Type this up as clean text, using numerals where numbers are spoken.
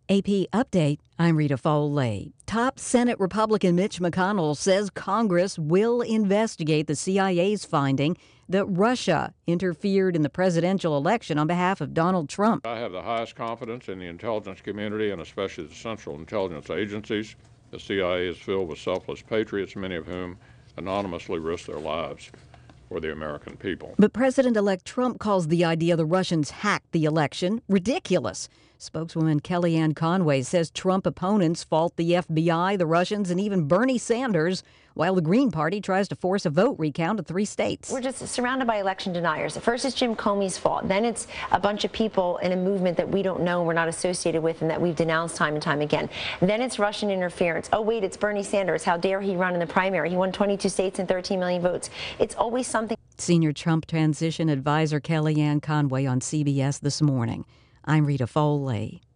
AP Update, I'm Rita Foley. Top Senate Republican Mitch McConnell says Congress will investigate the CIA's finding that Russia interfered in the presidential election on behalf of Donald Trump. I have the highest confidence in the intelligence community and especially the Central Intelligence Agencies. The CIA is filled with selfless patriots, many of whom anonymously risk their lives for the American people. But President-elect Trump calls the idea the Russians hacked the election ridiculous. Spokeswoman Kellyanne Conway says Trump opponents fault the FBI, the Russians, and even Bernie Sanders, while the Green Party tries to force a vote recount in 3 states. We're just surrounded by election deniers. First, it's Jim Comey's fault. Then it's a bunch of people in a movement that we don't know and we're not associated with and that we've denounced time and time again. Then it's Russian interference. Oh, wait, it's Bernie Sanders. How dare he run in the primary? He won 22 states and 13 million votes. It's always something. Senior Trump transition advisor Kellyanne Conway on CBS This Morning. I'm Rita Foley.